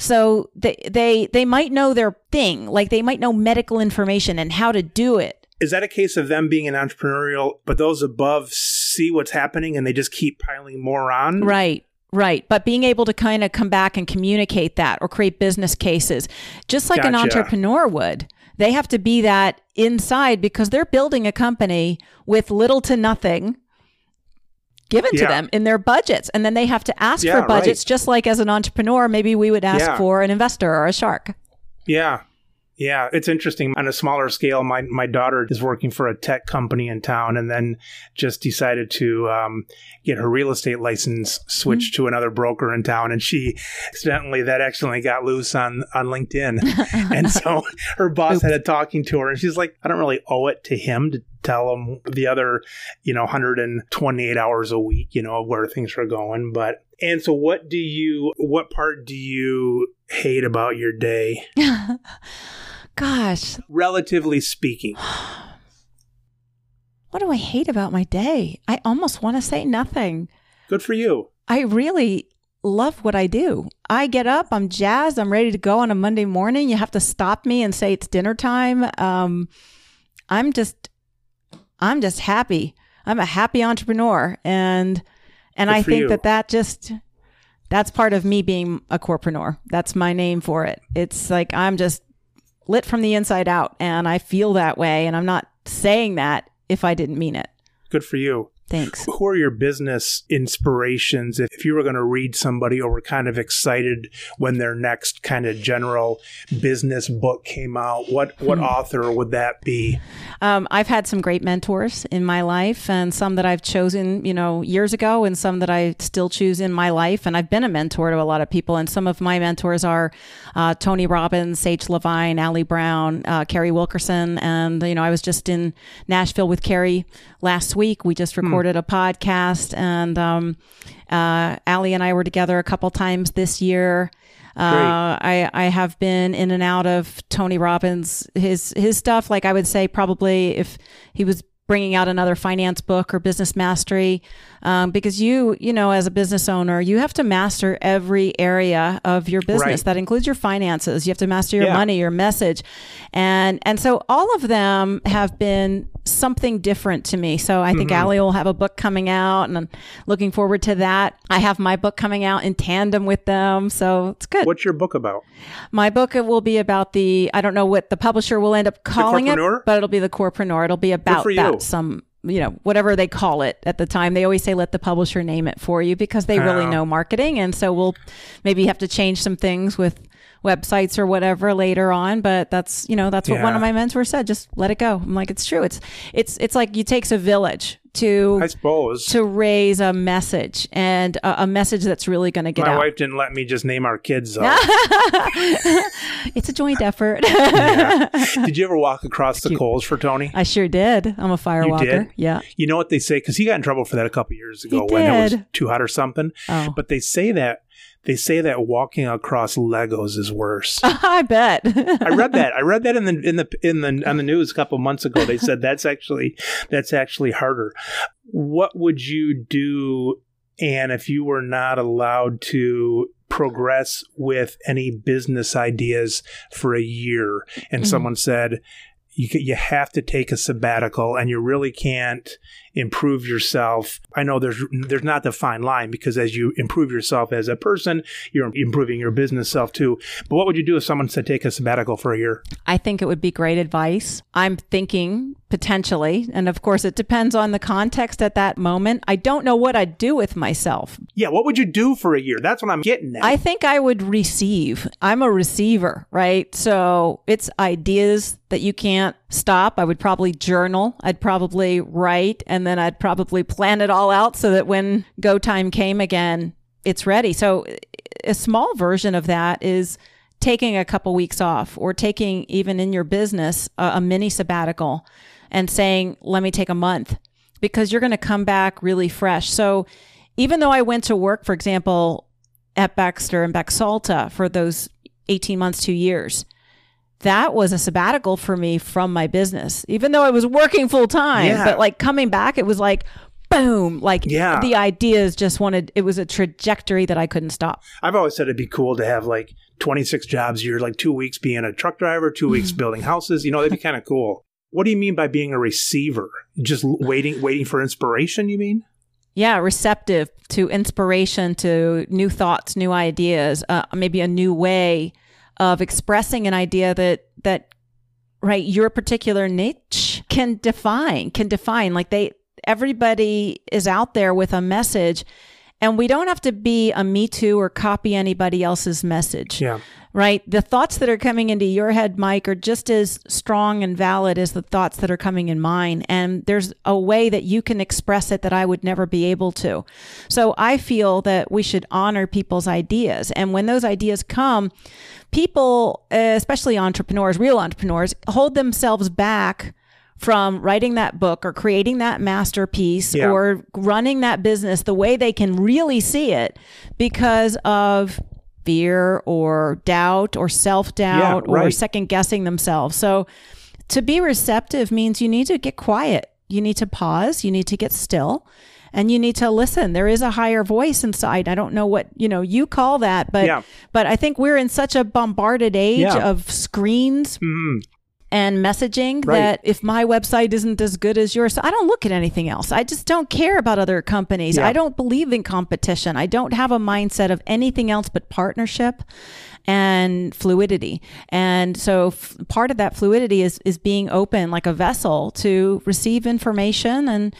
So they they they might know their thing, like they might know medical information and how to do it. Is that a case of them being an entrepreneurial, but those above see what's happening and they just keep piling more on? Right, right. But being able to kind of come back and communicate that or create business cases, just like Gotcha. an entrepreneur would. They have to be that inside because they're building a company with little to nothing given yeah. to them in their budgets. And then they have to ask yeah, for budgets, right. just like as an entrepreneur, maybe we would ask yeah. for an investor or a shark. Yeah. Yeah, it's interesting. On a smaller scale, my my daughter is working for a tech company in town, and then just decided to um, get her real estate license switched mm-hmm. to another broker in town. And she accidentally, that accidentally got loose on, on LinkedIn. And so her boss Oops. had a talking to her, and she's like, I don't really owe it to him to tell him the other, you know, one hundred twenty-eight hours a week, you know, where things are going. But, and so what do you, what part do you hate about your day? Gosh. Relatively speaking. What do I hate about my day? I almost want to say nothing. Good for you. I really love what I do. I get up, I'm jazzed, I'm ready to go on a Monday morning. You have to stop me and say it's dinner time. Um, I'm just, I'm just happy. I'm a happy entrepreneur. And, and Good I think you. that that just, that's part of me being a corepreneur. That's my name for it. It's like, I'm just lit from the inside out, and I feel that way, and I'm not saying that if I didn't mean it. Good for you. Thanks. Who are your business inspirations if you were going to read somebody or were kind of excited when their next kind of general business book came out? What what hmm. author would that be? Um, I've had some great mentors in my life, and some that I've chosen, you know, years ago, and some that I still choose in my life. And I've been a mentor to a lot of people. And some of my mentors are uh, Tony Robbins, Sage Levine, Ali Brown, uh, Carrie Wilkerson. And, you know, I was just in Nashville with Carrie last week. We just recorded a podcast, and um, uh, Ali and I were together a couple times this year. Uh, I, I have been in and out of Tony Robbins, his his stuff. Like I would say, probably if he was bringing out another finance book or business mastery, um, because you, you know, as a business owner, you have to master every area of your business. Right. That includes your finances. You have to master your yeah. money, your message. And, and so all of them have been something different to me. So I think mm-hmm. Ali will have a book coming out, and I'm looking forward to that. I have my book coming out in tandem with them. So it's good. What's your book about? My book will be about the, I don't know what the publisher will end up calling it, but it'll be the Corepreneur. It'll be about that. Some, you know, whatever they call it at the time. They always say, let the publisher name it for you, because they really oh. know marketing. And so we'll maybe have to change some things with websites or whatever later on. But that's, you know, that's what yeah. one of my mentors said. Just let it go. I'm like, it's true. It's, it's, it's like it takes a village to, I suppose, to raise a message, and a, a message that's really going to get my out. My wife didn't let me just name our kids, though. It's a joint effort. yeah. Did you ever walk across the coals for Tony? I sure did. I'm a fire you walker. Did? Yeah. You know what they say? Because he got in trouble for that a couple years ago he when did. it was too hot or something. Oh. But they say that They say that walking across Legos is worse. I bet. I read that. I read that in the in the in the on the news a couple of months ago. They said that's actually that's actually harder. What would you do, Ann, if you were not allowed to progress with any business ideas for a year, and mm-hmm. someone said you you have to take a sabbatical and you really can't improve yourself? I know there's there's not the fine line, because as you improve yourself as a person, you're improving your business self too. But what would you do if someone said take a sabbatical for a year? I think it would be great advice. I'm thinking potentially, and of course it depends on the context at that moment. I don't know what I'd do with myself. Yeah, what would you do for a year? That's what I'm getting at. I think I would receive. I'm a receiver, right? So it's ideas that you can't stop. I would probably journal. I'd probably write, and then I'd probably plan it all out so that when go time came again, it's ready. So a small version of that is taking a couple weeks off, or taking, even in your business, a, a mini sabbatical, and saying, let me take a month, because you're going to come back really fresh. So even though I went to work, for example, at Baxter and Baxalta for those eighteen months, two years, that was a sabbatical for me from my business, even though I was working full time. Yeah. But like coming back, it was like, boom, like yeah. the ideas just wanted, it was a trajectory that I couldn't stop. I've always said it'd be cool to have like twenty-six jobs a year, like two weeks being a truck driver, two weeks building houses. You know, that'd be kind of cool. What do you mean by being a receiver? Just waiting, waiting for inspiration, you mean? Yeah, receptive to inspiration, to new thoughts, new ideas, uh, maybe a new way of expressing an idea that, that, right, your particular niche can define, can define. Like they, everybody is out there with a message, and we don't have to be a Me Too or copy anybody else's message. Yeah. Right? The thoughts that are coming into your head, Mike, are just as strong and valid as the thoughts that are coming in mine. And there's a way that you can express it that I would never be able to. So I feel that we should honor people's ideas. And when those ideas come, people, especially entrepreneurs, real entrepreneurs, hold themselves back from writing that book or creating that masterpiece yeah. or running that business the way they can really see it, because of fear or doubt or self-doubt yeah, right. or second guessing themselves. So to be receptive means you need to get quiet. You need to pause. You need to get still, and you need to listen. There is a higher voice inside. I don't know what, you know, you call that, but, yeah. but I think we're in such a bombarded age yeah. of screens mm-hmm. and messaging right. that if my website isn't as good as yours, I don't look at anything else. I just don't care about other companies. Yeah. I don't believe in competition. I don't have a mindset of anything else but partnership and fluidity. And so f- part of that fluidity is, is being open, like a vessel, to receive information and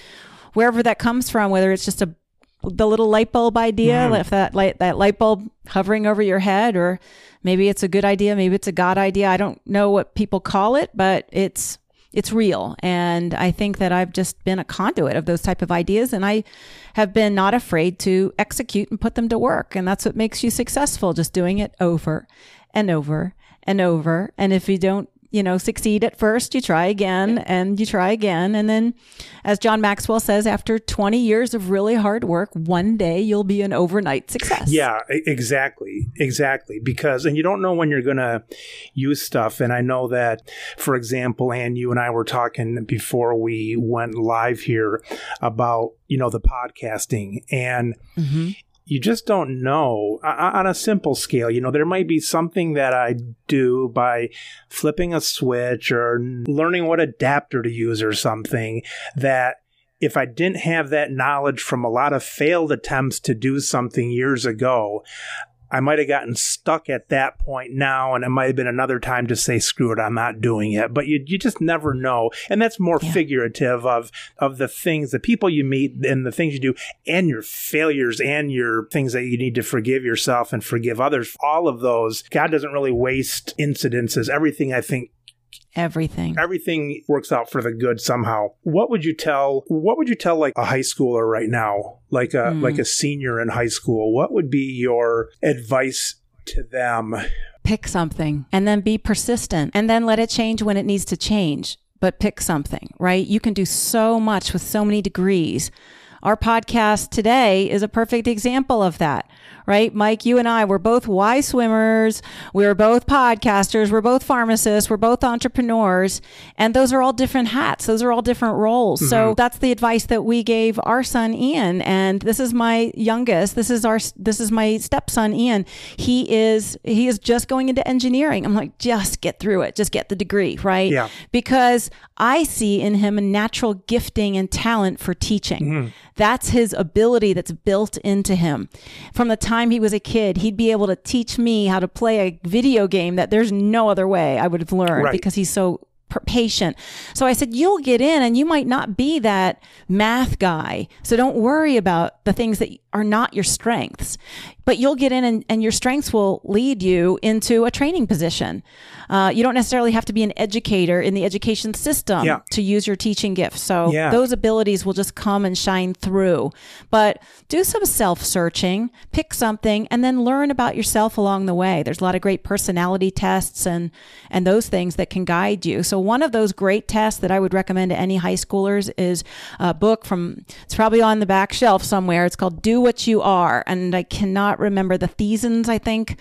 wherever that comes from, whether it's just a the little light bulb idea, mm. if that light, that light bulb hovering over your head, or maybe it's a good idea, maybe it's a God idea. I don't know what people call it, but it's it's real. And I think that I've just been a conduit of those type of ideas, and I have been not afraid to execute and put them to work. And that's what makes you successful, just doing it over and over and over. And if you don't, you know, succeed at first, you try again and you try again. And then, as John Maxwell says, after twenty years of really hard work, one day you'll be an overnight success. Yeah, exactly. Exactly. Because, and you don't know when you're going to use stuff. And I know that, for example, Ann, you and I were talking before we went live here about, you know, the podcasting, and mm-hmm. you just don't know on a simple scale. You know, there might be something that I do by flipping a switch or learning what adapter to use or something, that if I didn't have that knowledge from a lot of failed attempts to do something years ago, I might have gotten stuck at that point now, and it might have been another time to say, screw it, I'm not doing it. But you you just never know. And that's more yeah. figurative of of the things, the people you meet and the things you do, and your failures and your things that you need to forgive yourself and forgive others. All of those, God doesn't really waste incidences. Everything, I think, Everything. Everything works out for the good somehow. What would you tell, what would you tell like a high schooler right now, like a, mm. like a senior in high school? What would be your advice to them? Pick something and then be persistent, and then let it change when it needs to change. But pick something, right? You can do so much with so many degrees. Our podcast today is a perfect example of that, right? Mike, you and I, we're both Y swimmers. We're both podcasters. We're both pharmacists. We're both entrepreneurs. And those are all different hats. Those are all different roles. Mm-hmm. So that's the advice that we gave our son, Ian. And this is my youngest. This is our, this is my stepson, Ian. He is, he is just going into engineering. I'm like, just get through it. Just get the degree, right? Yeah. Because I see in him a natural gifting and talent for teaching. Mm-hmm. That's his ability that's built into him. From the time he was a kid, he'd be able to teach me how to play a video game that there's no other way I would have learned, right, because he's so patient. So I said, you'll get in and you might not be that math guy. So don't worry about the things that are not your strengths, but you'll get in and, and your strengths will lead you into a training position. Uh, you don't necessarily have to be an educator in the education system yeah. to use your teaching gifts. So yeah. those abilities will just come and shine through. But do some self-searching, pick something, and then learn about yourself along the way. There's a lot of great personality tests and, and those things that can guide you. So one of those great tests that I would recommend to any high schoolers is a book from, it's probably on the back shelf somewhere. It's called Do What You Are. And I cannot remember the Thesens, I think.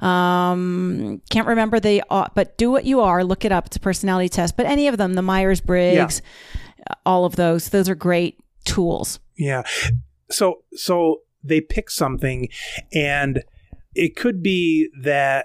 Um, can't remember the, uh, but Do What You Are, look it up. It's a personality test. But any of them, the Myers-Briggs, yeah. all of those, those are great tools. Yeah. So, so they pick something, and it could be that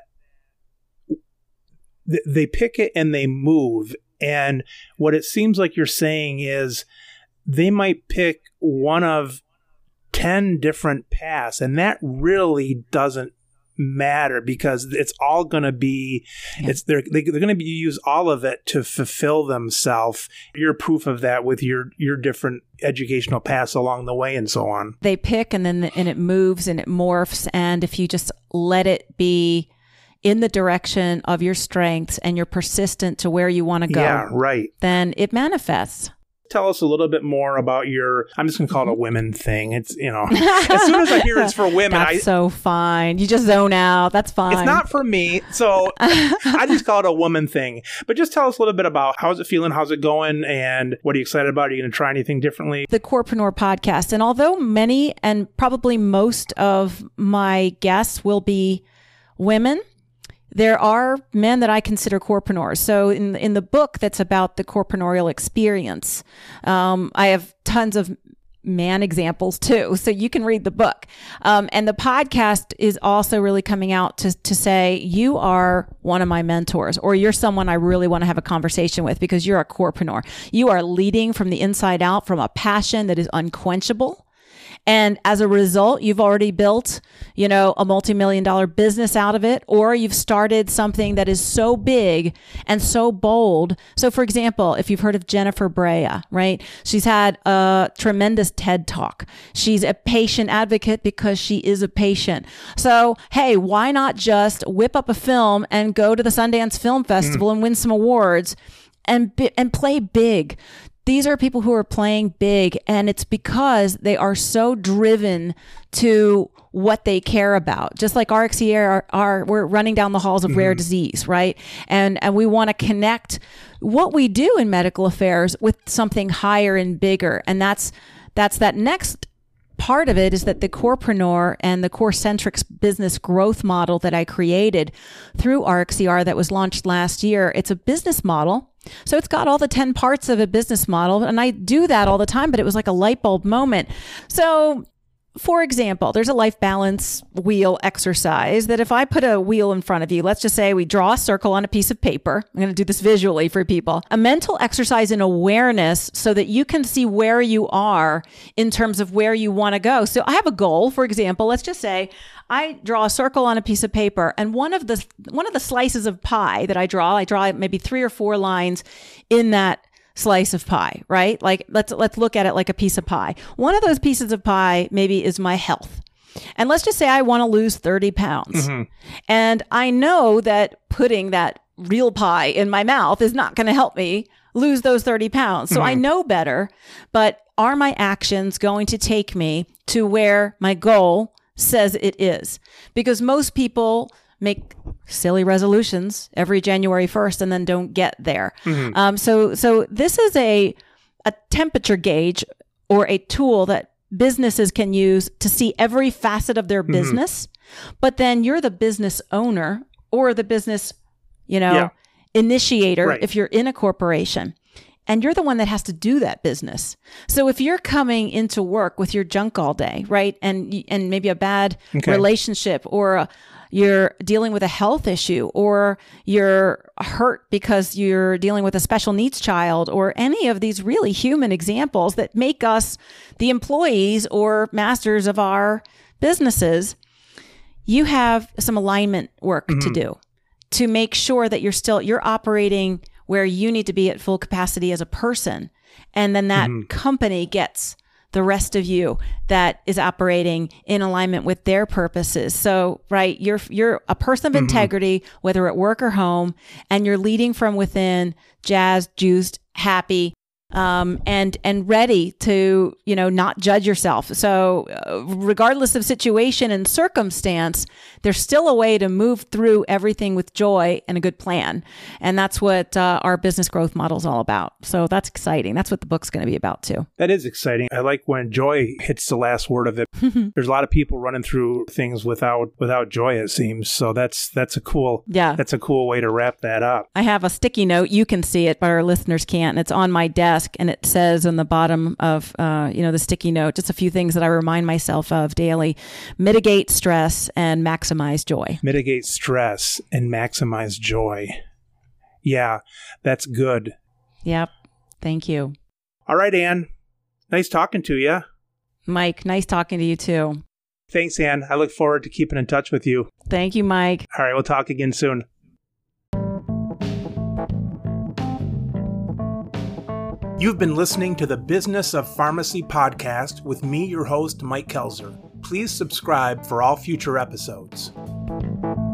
they pick it and they move. And what it seems like you're saying is they might pick one of ten different paths, and that really doesn't matter because it's all going to be, yeah. it's they're they, they're going to use all of it to fulfill themselves. You're proof of that with your your different educational paths along the way and so on. They pick and then and it moves and it morphs, and if you just let it be in the direction of your strengths and you're persistent to where you want to go, yeah, right, then it manifests. Tell us a little bit more about your, I'm just going to call it a women thing. It's, you know, as soon as I hear it's for women, That's I, so fine. You just zone out. That's fine. It's not for me. So I just call it a woman thing. But just tell us a little bit about how's it feeling? How's it going? And what are you excited about? Are you going to try anything differently? The Corepreneur podcast. And although many and probably most of my guests will be women, there are men that I consider corepreneurs. So in in the book that's about the corpreneurial experience, um, I have tons of man examples too. So you can read the book. Um, and the podcast is also really coming out to, to say, you are one of my mentors, or you're someone I really want to have a conversation with because you're a corepreneur. You are leading from the inside out from a passion that is unquenchable. And as a result, you've already built, you know, a multi-million dollar business out of it, or you've started something that is so big and so bold. So for example, if you've heard of Jennifer Brea, right? She's had a tremendous TED Talk. She's a patient advocate because she is a patient. So, hey, why not just whip up a film and go to the Sundance Film Festival mm. and win some awards and and play big? These are people who are playing big, and it's because they are so driven to what they care about. Just like R X E R are, are we're running down the halls of mm-hmm. rare disease, right? And and we want to connect what we do in medical affairs with something higher and bigger. And that's that's that next part of it is that the Corepreneur and the Corecentrics business growth model that I created through R X E R that was launched last year, it's a business model. So it's got all the ten parts of a business model. And I do that all the time, but it was like a light bulb moment. So for example, there's a life balance wheel exercise that if I put a wheel in front of you, let's just say we draw a circle on a piece of paper. I'm going to do this visually for people. A mental exercise in awareness so that you can see where you are in terms of where you want to go. So I have a goal, for example, let's just say I draw a circle on a piece of paper, and one of the one of the slices of pie that I draw, I draw maybe three or four lines in that slice of pie, right? Like let's let's look at it like a piece of pie. One of those pieces of pie maybe is my health. And let's just say I want to lose thirty pounds. Mm-hmm. And I know that putting that real pie in my mouth is not going to help me lose those thirty pounds. So mm-hmm. I know better, but are my actions going to take me to where my goal says it is? Because most people make silly resolutions every January first and then don't get there. Mm-hmm. Um, so, so this is a a temperature gauge or a tool that businesses can use to see every facet of their mm-hmm. business. But then you're the business owner or the business, you know, yeah. initiator right. if you're in a corporation. And you're the one that has to do that business. So if you're coming into work with your junk all day, right, and and maybe a bad okay. relationship, or a, you're dealing with a health issue, or you're hurt because you're dealing with a special needs child, or any of these really human examples that make us the employees or masters of our businesses, you have some alignment work mm-hmm. to do to make sure that you're still, you're operating where you need to be at full capacity as a person. And then that mm-hmm. company gets the rest of you that is operating in alignment with their purposes. So, right, you're you're a person of mm-hmm. integrity, whether at work or home, and you're leading from within, jazzed, juiced, happy, um, and and ready to, you know, not judge yourself. So uh, regardless of situation and circumstance, there's still a way to move through everything with joy and a good plan. And that's what uh, our business growth model is all about. So that's exciting. That's what the book's going to be about too. That is exciting. I like when joy hits the last word of it. There's a lot of people running through things without without joy, it seems. So that's that's a cool yeah. that's a cool way to wrap that up. I have a sticky note. You can see it, but our listeners can't. And it's on my desk, and it says on the bottom of uh, you know, the sticky note, just a few things that I remind myself of daily: mitigate stress and maximize joy. Mitigate stress and maximize joy. Yeah, that's good. Yep. Thank you. All right, Ann. Nice talking to you. Mike, nice talking to you too. Thanks, Ann. I look forward to keeping in touch with you. Thank you, Mike. All right, we'll talk again soon. You've been listening to the Business of Pharmacy podcast with me, your host, Mike Kelzer. Please subscribe for all future episodes.